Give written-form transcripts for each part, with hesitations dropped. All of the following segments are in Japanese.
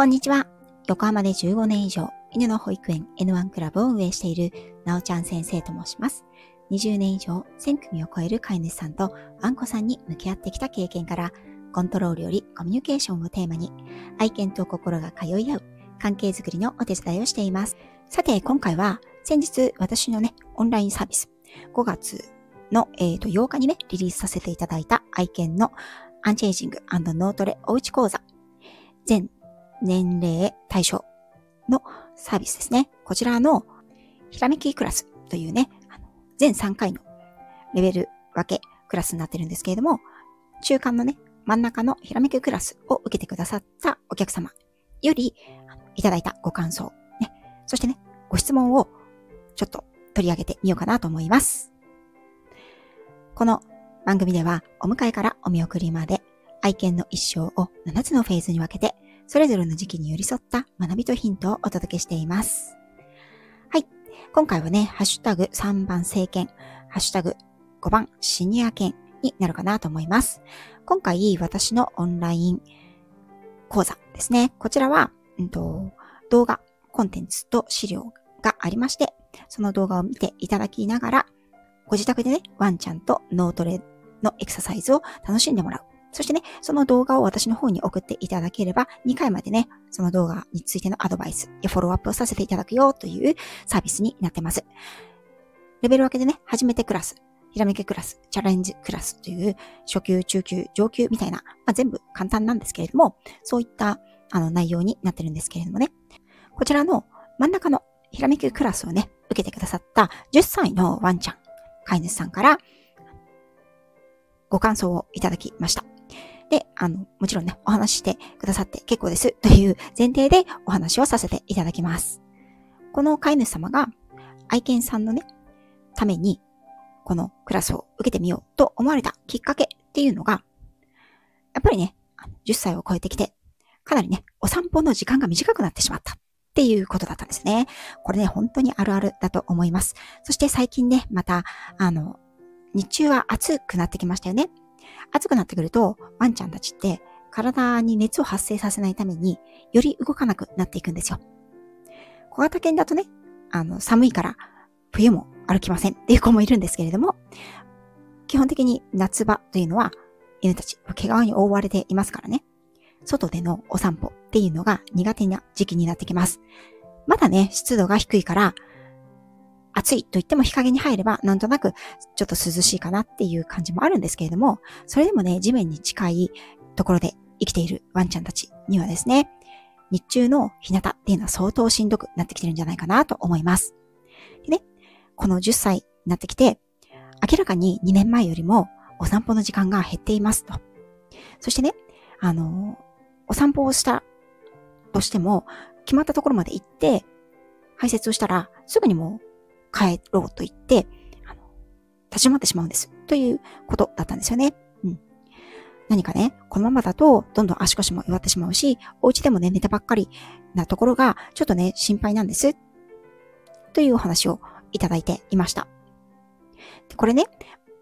こんにちは。横浜で15年以上、犬の保育園 N1 クラブを運営しているなおちゃん先生と申します。20年以上、1000組を超える飼い主さんとワンコさんに向き合ってきた経験から、コントロールよりコミュニケーションをテーマに、愛犬と心が通い合う関係づくりのお手伝いをしています。さて、今回は先日私のオンラインサービス、5月の、8日にリリースさせていただいた愛犬のアンチエイジング&脳トレおうち講座、全年齢対象のサービスですね。こちらのひらめきクラスという全3回のレベル分けクラスになってるんですけれども、中間の真ん中のひらめきクラスを受けてくださったお客様よりいただいたご感想、そしてご質問をちょっと取り上げてみようかなと思います。この番組ではお迎えからお見送りまで愛犬の一生を7つのフェーズに分けてそれぞれの時期に寄り添った学びとヒントをお届けしています。はい。今回はハッシュタグ3番成犬、ハッシュタグ5番シニア犬になるかなと思います。今回私のオンライン講座ですね。こちらは、動画、コンテンツと資料がありまして、その動画を見ていただきながら、ご自宅でワンちゃんと脳トレのエクササイズを楽しんでもらう。そしてその動画を私の方に送っていただければ、2回までその動画についてのアドバイスやフォローアップをさせていただくよというサービスになってます。レベル分けで初めてクラス、ひらめきクラス、チャレンジクラスという初級、中級、上級みたいな、全部簡単なんですけれども、そういった内容になってるんですけれどもこちらの真ん中のひらめきクラスを受けてくださった10歳のワンちゃん、飼い主さんからご感想をいただきました。で、もちろんお話ししてくださって結構ですという前提でお話をさせていただきます。この飼い主様が愛犬さんのためにこのクラスを受けてみようと思われたきっかけっていうのが、やっぱり10歳を超えてきて、かなりお散歩の時間が短くなってしまったっていうことだったんですね。これ本当にあるあるだと思います。そして最近また、日中は暑くなってきましたよね。暑くなってくると、ワンちゃんたちって体に熱を発生させないためにより動かなくなっていくんですよ。小型犬だと寒いから冬も歩きませんっていう子もいるんですけれども、基本的に夏場というのは犬たち毛皮に覆われていますから外でのお散歩っていうのが苦手な時期になってきます。まだ湿度が低いから暑いと言っても日陰に入ればなんとなくちょっと涼しいかなっていう感じもあるんですけれども、それでも地面に近いところで生きているワンちゃんたちには日中の日向っていうのは相当しんどくなってきてるんじゃないかなと思います。でこの10歳になってきて、明らかに2年前よりもお散歩の時間が減っていますと。そしてお散歩をしたとしても、決まったところまで行って、排泄をしたら、すぐにもう帰ろうと言って、立ち止まってしまうんです。ということだったんですよね。何かこのままだと、どんどん足腰も弱ってしまうし、お家でも寝てばっかりなところが、ちょっと心配なんです。というお話をいただいていました。でこれ10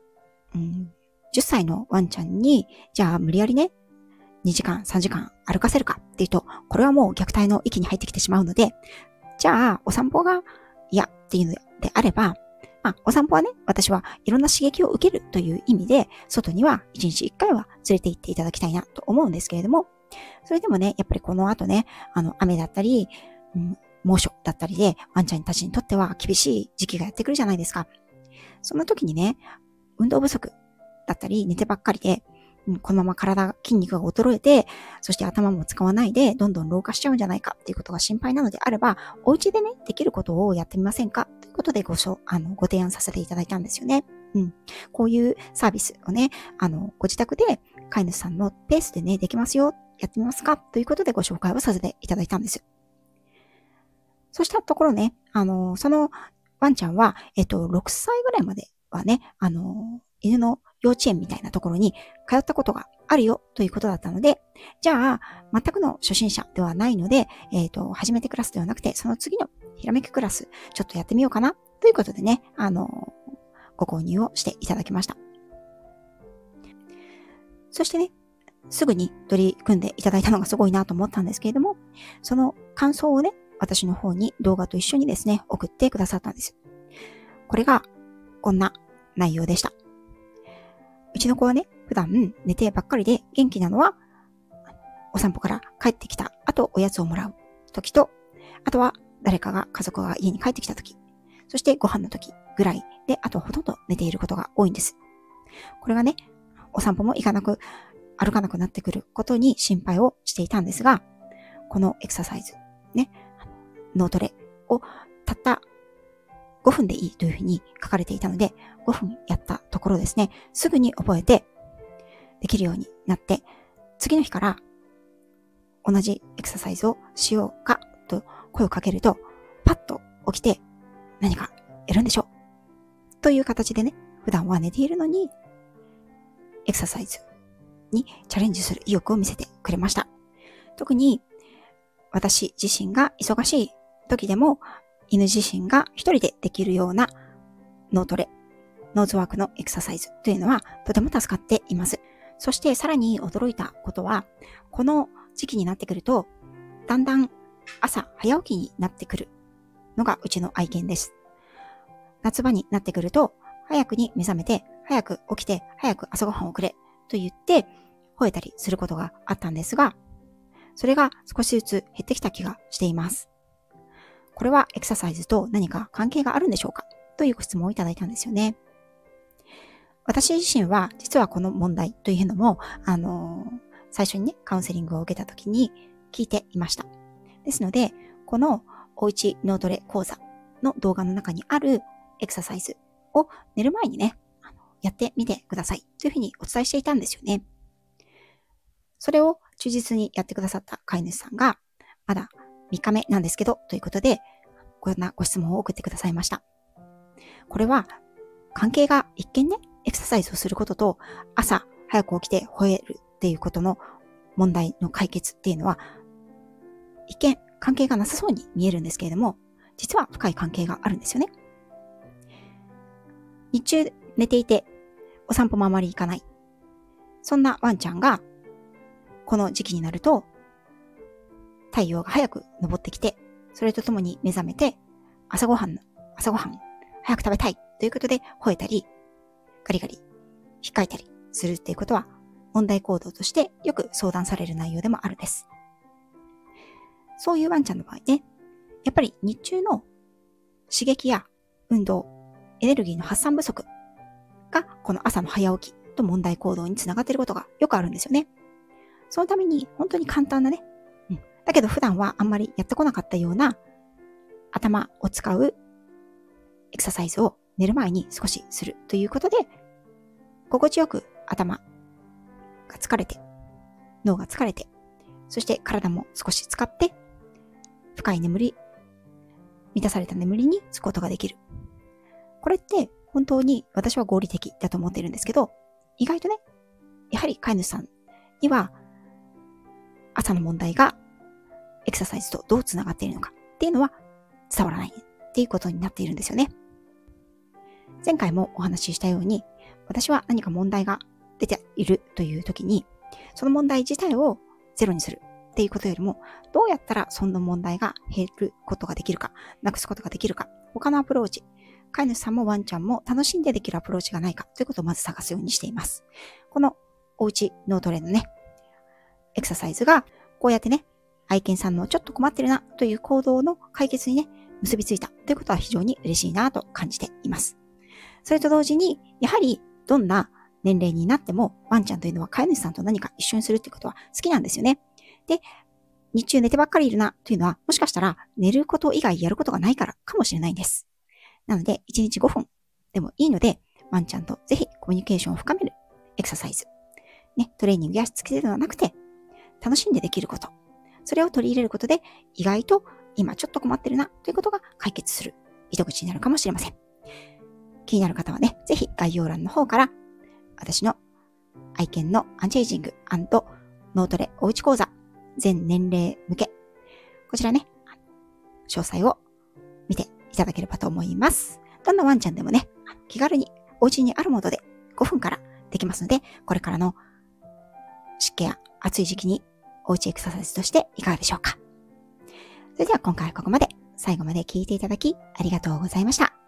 歳のワンちゃんに、じゃあ無理やり2時間、3時間歩かせるかっていうと、これはもう虐待の域に入ってきてしまうので、じゃあお散歩が嫌っていうのであれば、お散歩は私はいろんな刺激を受けるという意味で、外には1日1回は連れて行っていただきたいなと思うんですけれども、それでもやっぱりこの後雨だったり、猛暑だったりで、ワンちゃんたちにとっては厳しい時期がやってくるじゃないですか。そんな時に運動不足だったり、寝てばっかりで、このまま筋肉が衰えて、そして頭も使わないで、どんどん老化しちゃうんじゃないかっていうことが心配なのであれば、お家でできることをやってみませんかということでご提案させていただいたんですよね。こういうサービスをご自宅で飼い主さんのペースでできますよ、やってみますかということでご紹介をさせていただいたんです。そうしたところそのワンちゃんは、6歳ぐらいまでは犬の幼稚園みたいなところに通ったことがあるよということだったので、じゃあ、全くの初心者ではないので、初めてクラスではなくて、その次のひらめきクラス、ちょっとやってみようかなということでご購入をしていただきました。そしてすぐに取り組んでいただいたのがすごいなと思ったんですけれども、 その感想をね、私の方に動画と一緒にですね、送ってくださったんです。これが、こんな内容でした。うちの子はね、普段寝てばっかりで元気なのは、お散歩から帰ってきた後おやつをもらう時と、あとは誰かが家族が家に帰ってきた時、そしてご飯の時ぐらいで、あとはほとんど寝ていることが多いんです。これがね、お散歩も歩かなくなってくることに心配をしていたんですが、このエクササイズ、ね、脳トレをたった5分でいいというふうに書かれていたので、5分やったところですね、すぐに覚えてできるようになって、次の日から同じエクササイズをしようかと声をかけると、パッと起きて何かやるんでしょうという形でね、普段は寝ているのにエクササイズにチャレンジする意欲を見せてくれました。特に私自身が忙しい時でも犬自身が一人でできるような脳トレ、ノーズワークのエクササイズというのはとても助かっています。そしてさらに驚いたことは、この時期になってくると、だんだん朝早起きになってくるのがうちの愛犬です。夏場になってくると、早くに目覚めて、早く起きて、早く朝ごはんをくれと言って吠えたりすることがあったんですが、それが少しずつ減ってきた気がしています。これはエクササイズと何か関係があるんでしょうかというご質問をいただいたんですよね。私自身は実はこの問題というのも、最初にね、カウンセリングを受けた時に聞いていました。ですので、このおうち脳トレ講座の動画の中にあるエクササイズを寝る前にね、やってみてくださいというふうにお伝えしていたんですよね。それを忠実にやってくださった飼い主さんが、まだ3日目なんですけど、ということで、こんなご質問を送ってくださいました。これは関係が一見ね、エクササイズをすることと朝早く起きて吠えるっていうことの問題の解決っていうのは一見関係がなさそうに見えるんですけれども、実は深い関係があるんですよね。日中寝ていてお散歩もあまり行かない。そんなワンちゃんがこの時期になると太陽が早く昇ってきて、それとともに目覚めて朝ごはん早く食べたいということで吠えたり、ガリガリ引っかいたりするっていうことは問題行動としてよく相談される内容でもあるんです。そういうワンちゃんの場合ね、やっぱり日中の刺激や運動、エネルギーの発散不足がこの朝の早起きと問題行動につながっていることがよくあるんですよね。そのために本当に簡単なね、だけど普段はあんまりやってこなかったような頭を使うエクササイズを寝る前に少しするということで、心地よく頭が疲れて、脳が疲れて、そして体も少し使って、深い眠り、満たされた眠りにつくことができる。これって本当に私は合理的だと思っているんですけど、意外とね、やはり飼い主さんには朝の問題がエクササイズとどうつながっているのかっていうのは伝わらないっていうことになっているんですよね。前回もお話ししたように、私は何か問題が出ているという時に、その問題自体をゼロにするっていうことよりも、どうやったらその問題が減ることができるか、なくすことができるか、他のアプローチ、飼い主さんもワンちゃんも楽しんでできるアプローチがないかということをまず探すようにしています。このおうち脳トレのね、エクササイズがこうやってね、愛犬さんのちょっと困ってるなという行動の解決にね、結びついたということは非常に嬉しいなと感じています。それと同時に、やはりどんな年齢になってもワンちゃんというのは飼い主さんと何か一緒にするっていうことは好きなんですよね。で、日中寝てばっかりいるなというのは、もしかしたら寝ること以外やることがないからかもしれないんです。なので、1日5分でもいいので、ワンちゃんとぜひコミュニケーションを深めるエクササイズ。ね、トレーニングやしつけではなくて、楽しんでできること。それを取り入れることで、意外と今ちょっと困ってるなということが解決する糸口になるかもしれません。気になる方はね、ぜひ概要欄の方から私の愛犬のアンチエイジング&脳トレおうち講座全年齢向け、こちらね、詳細を見ていただければと思います。どんなワンちゃんでもね、気軽にお家にあるもので5分からできますので、これからの湿気や暑い時期におうちエクササイズとしていかがでしょうか。 それでは今回はここまで。最後まで聞いていただきありがとうございました。